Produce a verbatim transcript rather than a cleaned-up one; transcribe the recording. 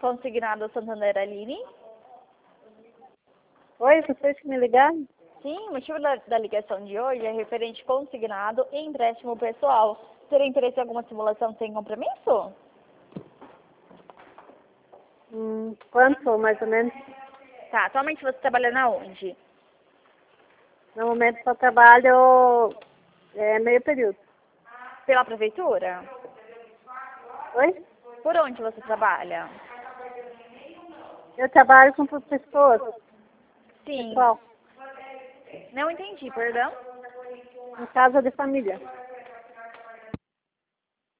Consignado Santander Aline. Oi, vocês que me ligaram? Sim, o motivo da, da ligação de hoje é referente consignado e empréstimo pessoal. Teria interesse em alguma simulação sem compromisso? Hum, quanto, mais ou menos? Tá, atualmente você trabalha na onde? No momento só trabalho é, meio período. Pela prefeitura? Oi? Por onde você trabalha? Eu trabalho com pessoas, Sim. pessoal, Não entendi, perdão? em casa de família.